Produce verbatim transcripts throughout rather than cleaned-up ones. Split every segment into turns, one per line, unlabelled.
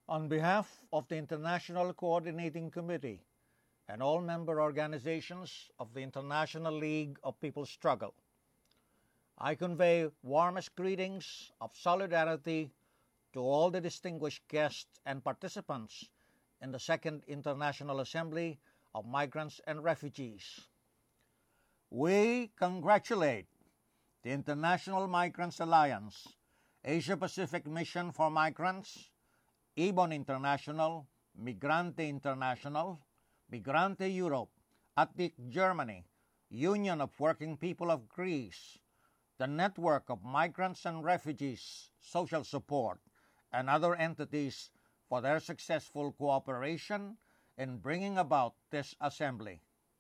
On behalf of the International Coordinating Committee and all member organizations of the International League of People's Struggle, I convey warmest greetings of solidarity to all the distinguished guests and participants in the Second International Assembly of Migrants and Refugees. We congratulate the International Migrants Alliance, Asia Pacific Mission for Migrants, I B O N International, Migrante International, Migrante Europe, A T I C Germany, Union of Working People of Greece, the Network of Migrants and Refugees Social Support, and other entities for their successful cooperation in bringing about this assembly.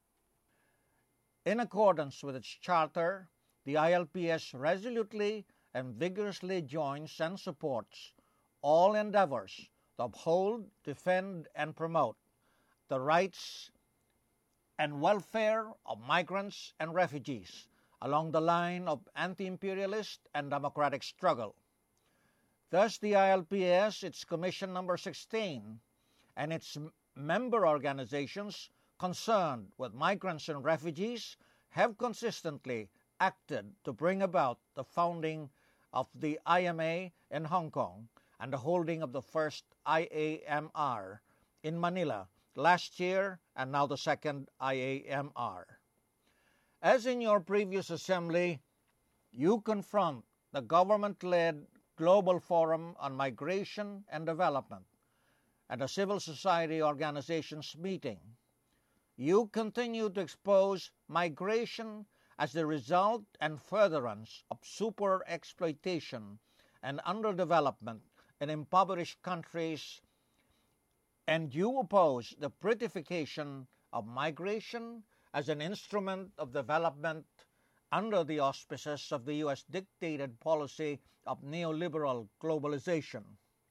In accordance with its charter, the I L P S resolutely and vigorously joins and supports all endeavors to uphold, defend, and promote the rights and welfare of migrants and refugees along the line of anti-imperialist and democratic struggle. Thus, the I L P S, its Commission number sixteen, and its member organizations concerned with migrants and refugees have consistently acted to bring about the founding of the I M A in Hong Kong and the holding of the first I A M R in Manila last year and now the second I A M R. As in your previous assembly, you confront the government-led Global Forum on Migration and Development and the civil society organizations meeting. You continue to expose migration as the result and furtherance of super exploitation and underdevelopment in impoverished countries, and you oppose the prettification of migration as an instrument of development under the auspices of the U S dictated policy of neoliberal globalization.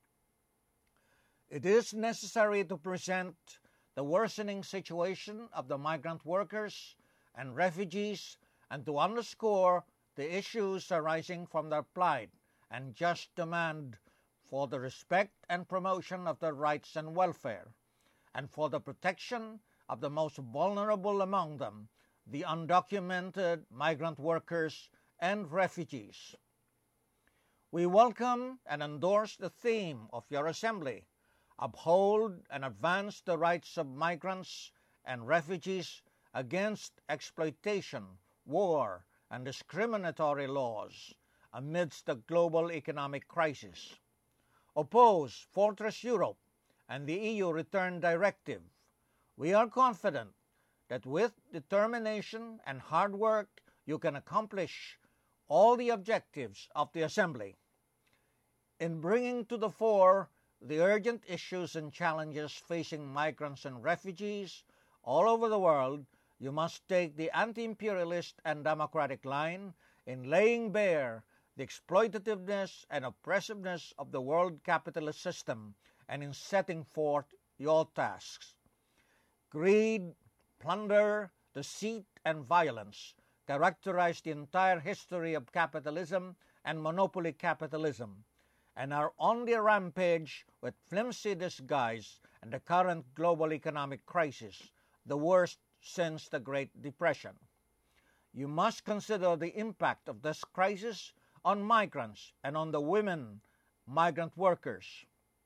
It is necessary to present the worsening situation of the migrant workers and refugees and to underscore the issues arising from their plight and just demand for the respect and promotion of their rights and welfare, and for the protection of the most vulnerable among them, the undocumented migrant workers and refugees. We welcome and endorse the theme of your assembly: uphold and advance the rights of migrants and refugees against exploitation, war, and discriminatory laws amidst the global economic crisis. Oppose Fortress Europe and the E U Return Directive. We are confident that with determination and hard work you can accomplish all the objectives of the Assembly. In bringing to the fore the urgent issues and challenges facing migrants and refugees all over the world, you must take the anti-imperialist and democratic line in laying bare the exploitativeness and oppressiveness of the world capitalist system and in setting forth your tasks. Greed, plunder, deceit, and violence characterize the entire history of capitalism and monopoly capitalism, and are on the rampage with flimsy disguise and the current global economic crisis, the worst since the Great Depression. You must consider the impact of this crisis on migrants and on the women migrant workers.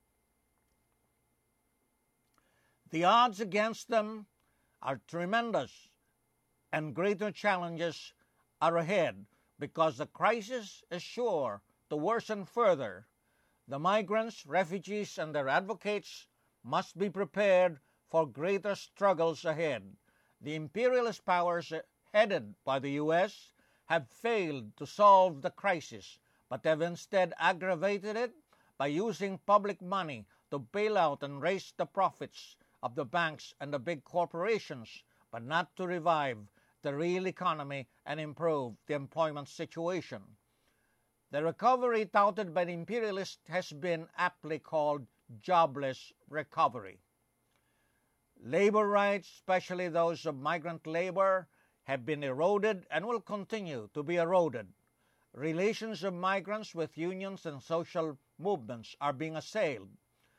The odds against them are tremendous, and greater challenges are ahead because the crisis is sure to worsen further. The migrants, refugees, and their advocates must be prepared for greater struggles ahead. The imperialist powers headed by the U S have failed to solve the crisis, but have instead aggravated it by using public money to bail out and raise the profits of the banks and the big corporations, but not to revive the real economy and improve the employment situation. The recovery touted by the imperialists has been aptly called jobless recovery. Labor rights, especially those of migrant labor, have been eroded and will continue to be eroded. Relations of migrants with unions and social movements are being assailed.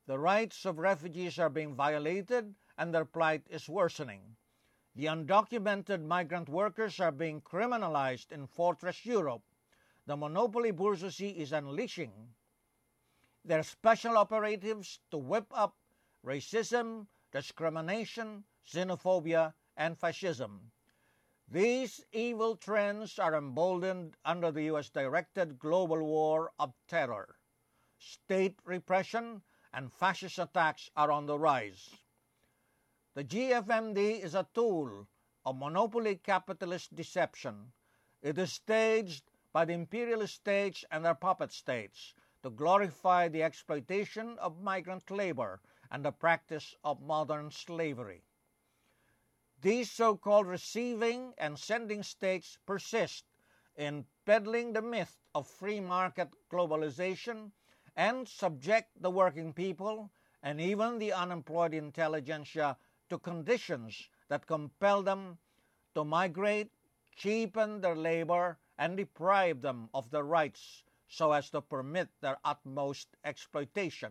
The rights of refugees are being violated and their plight is worsening. The undocumented migrant workers are being criminalized in Fortress Europe. The monopoly bourgeoisie is unleashing their special operatives to whip up racism, discrimination, xenophobia, and fascism. These evil trends are emboldened under the U S-directed global war of terror. State repression and fascist attacks are on the rise. The G F M D is a tool of monopoly capitalist deception. It is staged by the imperialist states and their puppet states to glorify the exploitation of migrant labor and the practice of modern slavery. These so-called receiving and sending states persist in peddling the myth of free market globalization and subject the working people and even the unemployed intelligentsia to conditions that compel them to migrate, cheapen their labor, and deprive them of their rights so as to permit their utmost exploitation.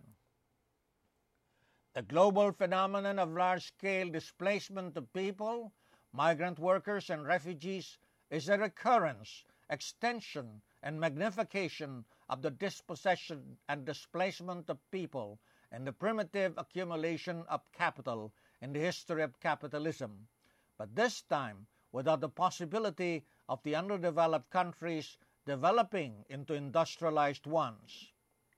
The global phenomenon of large-scale displacement of people, migrant workers, and refugees is a recurrence, extension, and magnification of the dispossession and displacement of people and the primitive accumulation of capital in the history of capitalism, but this time without the possibility of the underdeveloped countries developing into industrialized ones.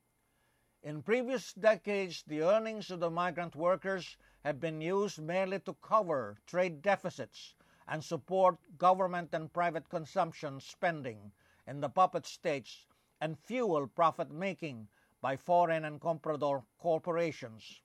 In previous decades, the earnings of the migrant workers have been used merely to cover trade deficits and support government and private consumption spending in the puppet states and fuel profit-making by foreign and comprador corporations.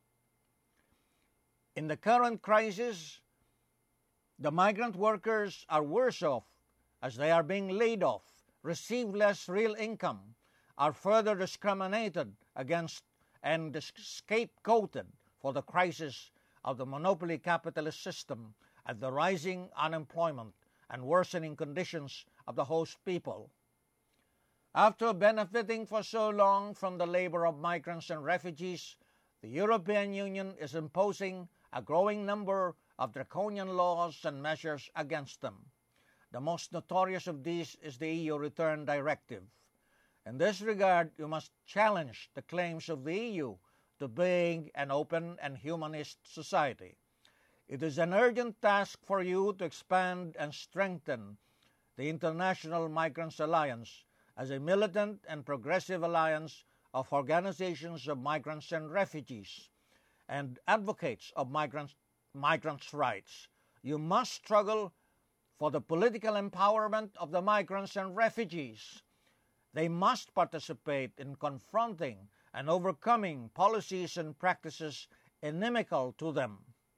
In the current crisis, the migrant workers are worse off as they are being laid off, receive less real income, are further discriminated against and scapegoated for the crisis of the monopoly capitalist system and the rising unemployment and worsening conditions of the host people. After benefiting for so long from the labor of migrants and refugees, the European Union is imposing a growing number of draconian laws and measures against them. The most notorious of these is the E U Return Directive. In this regard, you must challenge the claims of the E U to being an open and humanist society. It is an urgent task for you to expand and strengthen the International Migrants Alliance as a militant and progressive alliance of organizations of migrants and refugees and advocates of migrants, migrants' rights. You must struggle for the political empowerment of the migrants and refugees. They must participate in confronting and overcoming policies and practices inimical to them.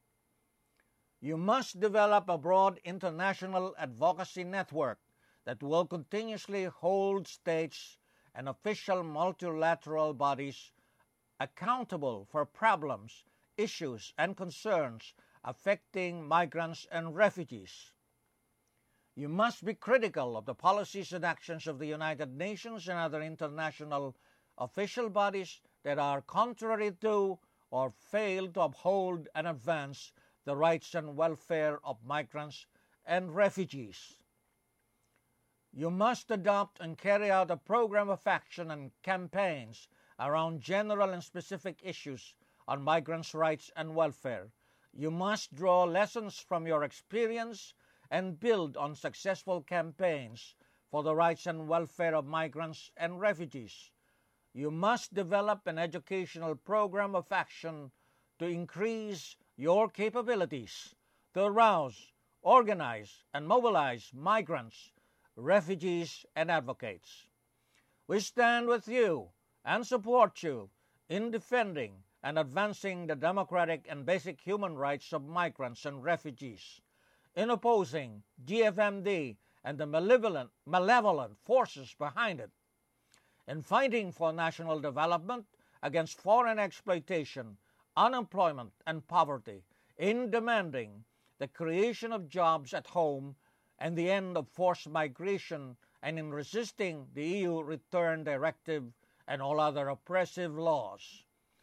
You must develop a broad international advocacy network that will continuously hold states and official multilateral bodies accountable for problems, issues, and concerns affecting migrants and refugees. You must be critical of the policies and actions of the United Nations and other international official bodies that are contrary to or fail to uphold and advance the rights and welfare of migrants and refugees. You must adopt and carry out a program of action and campaigns around general and specific issues on migrants' rights and welfare. You must draw lessons from your experience and build on successful campaigns for the rights and welfare of migrants and refugees. You must develop an educational program of action to increase your capabilities to arouse, organize, and mobilize migrants, refugees, and advocates. We stand with you and support you in defending and advancing the democratic and basic human rights of migrants and refugees, in opposing G F M D and the malevolent, malevolent forces behind it, in fighting for national development against foreign exploitation, unemployment, and poverty, in demanding the creation of jobs at home and the end of forced migration, and in resisting the E U Return Directive and all other oppressive laws.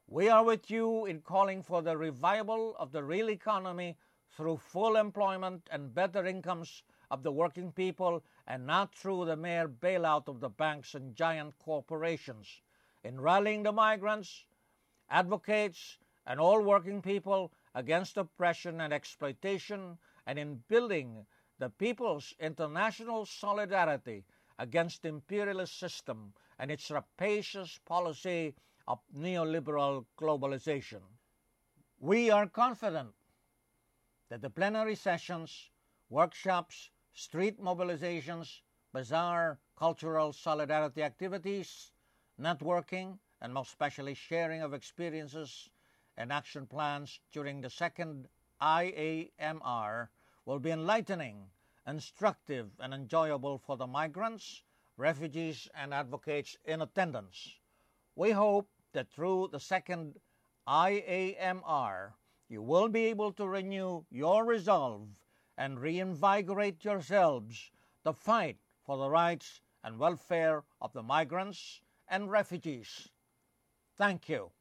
We are with you in calling for the revival of the real economy through full employment and better incomes of the working people, and not through the mere bailout of the banks and giant corporations. In rallying the migrants, advocates, and all working people against oppression and exploitation, and in building the people's international solidarity against the imperialist system and its rapacious policy of neoliberal globalization. We are confident that the plenary sessions, workshops, street mobilizations, bazaar, cultural solidarity activities, networking, and most especially sharing of experiences and action plans during the second I A M R will be enlightening, instructive, and enjoyable for the migrants, refugees, and advocates in attendance. We hope that through the second I A M R, you will be able to renew your resolve and reinvigorate yourselves to fight for the rights and welfare of the migrants and refugees. Thank you.